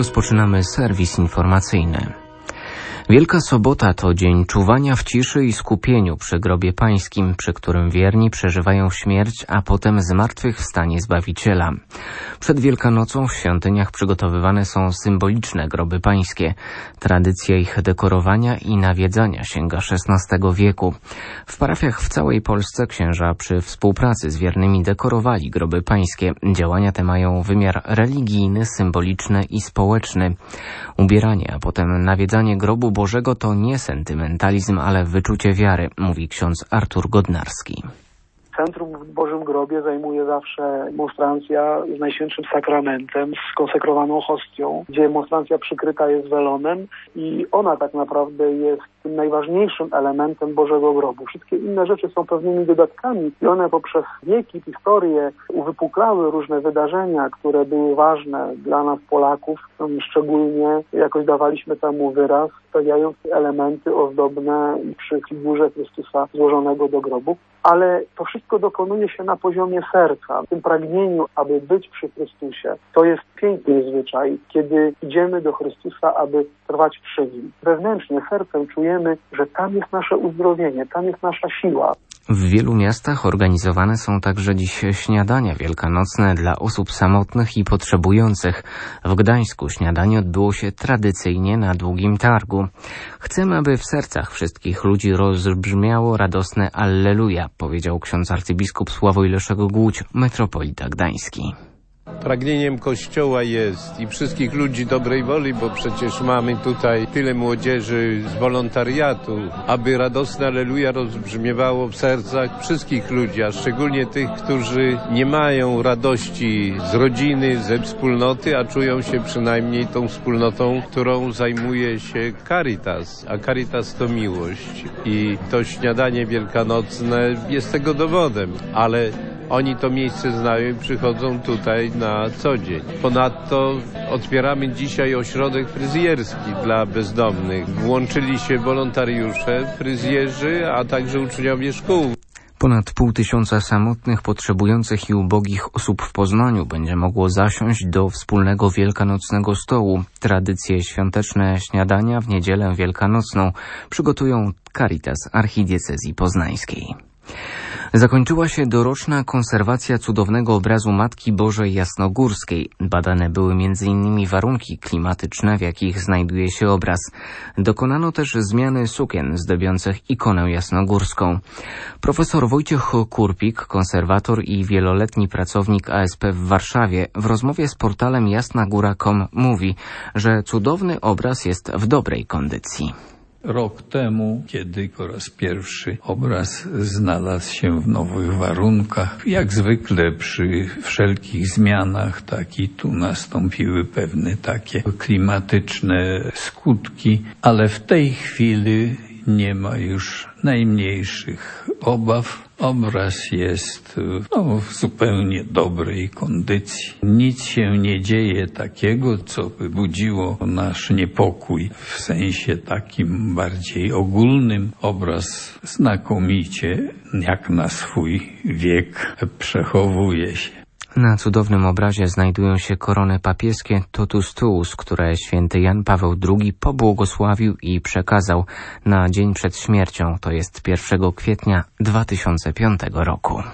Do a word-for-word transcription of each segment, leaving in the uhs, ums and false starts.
Rozpoczynamy serwis informacyjny. Wielka Sobota to dzień czuwania w ciszy i skupieniu przy grobie pańskim, przy którym wierni przeżywają śmierć, a potem zmartwychwstanie Zbawiciela. Przed Wielkanocą w świątyniach przygotowywane są symboliczne groby pańskie. Tradycja ich dekorowania i nawiedzania sięga szesnastego wieku. W parafiach w całej Polsce księża przy współpracy z wiernymi dekorowali groby pańskie. Działania te mają wymiar religijny, symboliczny i społeczny. Ubieranie, a potem nawiedzanie grobu Bożego to nie sentymentalizm, ale wyczucie wiary, mówi ksiądz Artur Godnarski. Centrum w Bożym Grobie zajmuje zawsze monstrancja z Najświętszym Sakramentem, z konsekrowaną hostią, gdzie monstrancja przykryta jest welonem i ona tak naprawdę jest tym najważniejszym elementem Bożego Grobu. Wszystkie inne rzeczy są pewnymi dodatkami i one poprzez wieki, historię uwypuklały różne wydarzenia, które były ważne dla nas Polaków. Szczególnie jakoś dawaliśmy temu wyraz, stawiając elementy ozdobne przy figurze Chrystusa złożonego do grobu. Ale to wszystko dokonuje się na poziomie serca, w tym pragnieniu, aby być przy Chrystusie. To jest piękny zwyczaj, kiedy idziemy do Chrystusa, aby trwać przy Nim. Wewnętrznie, sercem czujemy, że tam jest nasze uzdrowienie, tam jest nasza siła. W wielu miastach organizowane są także dziś śniadania wielkanocne dla osób samotnych i potrzebujących. W Gdańsku śniadanie odbyło się tradycyjnie na Długim Targu. Chcemy, aby w sercach wszystkich ludzi rozbrzmiało radosne Alleluja, powiedział ksiądz arcybiskup Sławoj Leszek Głódź, metropolita gdański. Pragnieniem Kościoła jest i wszystkich ludzi dobrej woli, bo przecież mamy tutaj tyle młodzieży z wolontariatu, aby radosne Alleluja rozbrzmiewało w sercach wszystkich ludzi, a szczególnie tych, którzy nie mają radości z rodziny, ze wspólnoty, a czują się przynajmniej tą wspólnotą, którą zajmuje się Caritas, a Caritas to miłość i to śniadanie wielkanocne jest tego dowodem, ale oni to miejsce znają i przychodzą tutaj na co dzień. Ponadto otwieramy dzisiaj ośrodek fryzjerski dla bezdomnych. Włączyli się wolontariusze, fryzjerzy, a także uczniowie szkół. Ponad pół tysiąca samotnych, potrzebujących i ubogich osób w Poznaniu będzie mogło zasiąść do wspólnego wielkanocnego stołu. Tradycje świąteczne śniadania w niedzielę wielkanocną przygotują Caritas Archidiecezji Poznańskiej. Zakończyła się doroczna konserwacja cudownego obrazu Matki Bożej Jasnogórskiej. Badane były między innymi warunki klimatyczne, w jakich znajduje się obraz. Dokonano też zmiany sukien zdobiących ikonę jasnogórską. Profesor Wojciech Kurpik, konserwator i wieloletni pracownik A S P w Warszawie, w rozmowie z portalem jasna góra kropka com mówi, że cudowny obraz jest w dobrej kondycji. Rok temu, kiedy po raz pierwszy obraz znalazł się w nowych warunkach, jak zwykle przy wszelkich zmianach, tak i tu nastąpiły pewne takie klimatyczne skutki, ale w tej chwili nie ma już najmniejszych obaw. Obraz jest no, w zupełnie dobrej kondycji. Nic się nie dzieje takiego, co by budziło nasz niepokój w sensie takim bardziej ogólnym. Obraz znakomicie, jak na swój wiek, przechowuje się. Na cudownym obrazie znajdują się korony papieskie Totus Tuus, które święty Jan Paweł drugi pobłogosławił i przekazał na dzień przed śmiercią, to jest pierwszego kwietnia dwa tysiące piątego roku.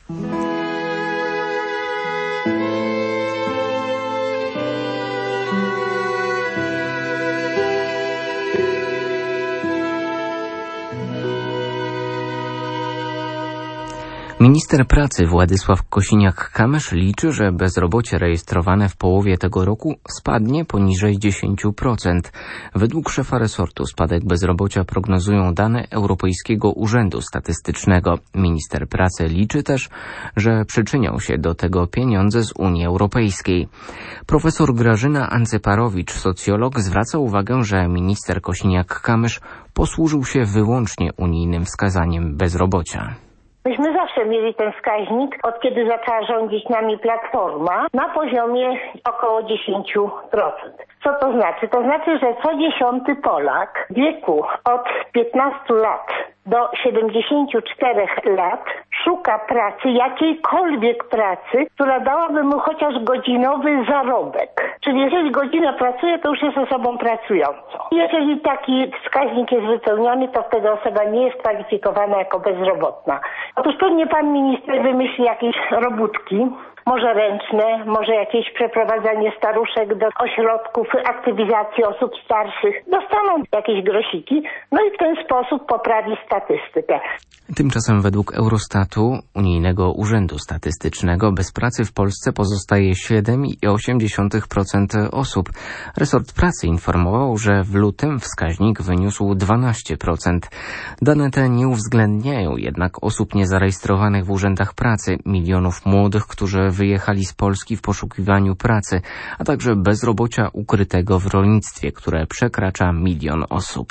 Minister pracy Władysław Kosiniak-Kamysz liczy, że bezrobocie rejestrowane w połowie tego roku spadnie poniżej dziesięć procent. Według szefa resortu spadek bezrobocia prognozują dane Europejskiego Urzędu Statystycznego. Minister pracy liczy też, że przyczynią się do tego pieniądze z Unii Europejskiej. Profesor Grażyna Ancyparowicz, socjolog, zwraca uwagę, że minister Kosiniak-Kamysz posłużył się wyłącznie unijnym wskazaniem bezrobocia. Myśmy zawsze mieli ten wskaźnik, od kiedy zaczęła rządzić nami Platforma, na poziomie około dziesięć procent. Co to znaczy? To znaczy, że co dziesiąty Polak w wieku od piętnastu lat do siedemdziesięciu czterech lat szuka szuka pracy, jakiejkolwiek pracy, która dałaby mu chociaż godzinowy zarobek. Czyli jeżeli godzinę pracuje, to już jest osobą pracującą. Jeżeli taki wskaźnik jest wypełniony, to wtedy osoba nie jest kwalifikowana jako bezrobotna. Otóż pewnie pan minister wymyśli jakieś robótki, może ręczne, może jakieś przeprowadzanie staruszek do ośrodków aktywizacji osób starszych. Dostaną jakieś grosiki, no i w ten sposób poprawi statystykę. Tymczasem według Eurostatu, Unijnego Urzędu Statystycznego, bez pracy w Polsce pozostaje siedem przecinek osiem procent osób. Resort Pracy informował, że w lutym wskaźnik wyniósł dwanaście procent. Dane te nie uwzględniają jednak osób niezarejestrowanych w urzędach pracy, milionów młodych, którzy wyjechali z Polski w poszukiwaniu pracy, a także bezrobocia ukrytego w rolnictwie, które przekracza milion osób.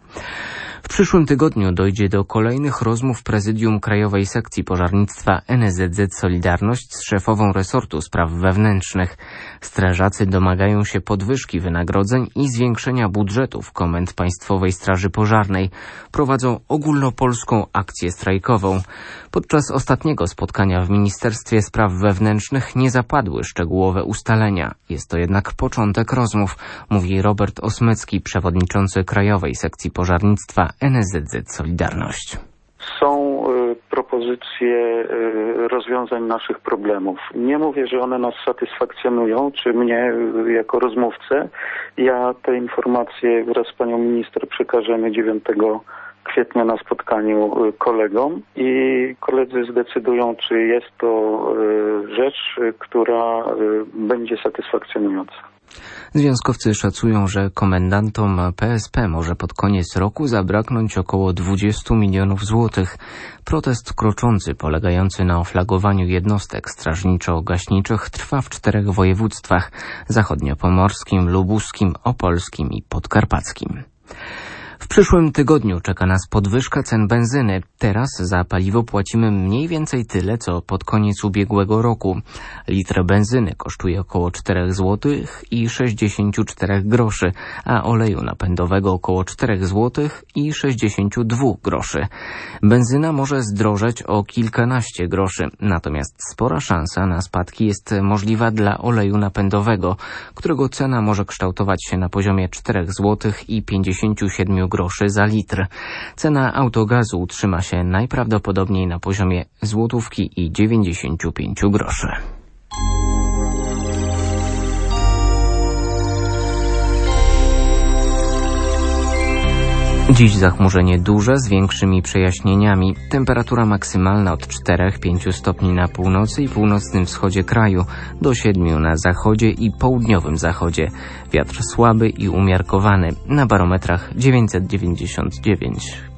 W przyszłym tygodniu dojdzie do kolejnych rozmów Prezydium Krajowej Sekcji Pożarnictwa N S Z Z Solidarność z szefową resortu spraw wewnętrznych. Strażacy domagają się podwyżki wynagrodzeń i zwiększenia budżetów komend Państwowej Straży Pożarnej. Prowadzą ogólnopolską akcję strajkową. Podczas ostatniego spotkania w Ministerstwie Spraw Wewnętrznych nie zapadły szczegółowe ustalenia. Jest to jednak początek rozmów, mówi Robert Osmecki, przewodniczący Krajowej Sekcji Pożarnictwa N S Z Z Solidarność. Są y, propozycje y, rozwiązań naszych problemów. Nie mówię, że one nas satysfakcjonują, czy mnie y, jako rozmówcę. Ja te informacje wraz z panią minister przekażemy dziewiątego kwietnia na spotkaniu y, kolegom i koledzy zdecydują, czy jest to y, rzecz, y, która y, będzie satysfakcjonująca. Związkowcy szacują, że komendantom P S P może pod koniec roku zabraknąć około dwadzieścia milionów złotych. Protest kroczący polegający na oflagowaniu jednostek strażniczo-gaśniczych trwa w czterech województwach: zachodniopomorskim, lubuskim, opolskim i podkarpackim. W przyszłym tygodniu czeka nas podwyżka cen benzyny. Teraz za paliwo płacimy mniej więcej tyle, co pod koniec ubiegłego roku. Litr benzyny kosztuje około cztery złote i sześćdziesiąt cztery groszy, a oleju napędowego około cztery złote i sześćdziesiąt dwa groszy. Benzyna może zdrożeć o kilkanaście groszy, natomiast spora szansa na spadki jest możliwa dla oleju napędowego, którego cena może kształtować się na poziomie cztery złote i pięćdziesiąt siedem groszy za litr. Cena autogazu utrzyma się najprawdopodobniej na poziomie złotówki i dziewięćdziesiąt pięć groszy. Dziś zachmurzenie duże z większymi przejaśnieniami. Temperatura maksymalna od czterech do pięciu stopni na północy i północnym wschodzie kraju, do siedmiu na zachodzie i południowym zachodzie. Wiatr słaby i umiarkowany, na barometrach dziewięćset dziewięćdziesiąt dziewięć.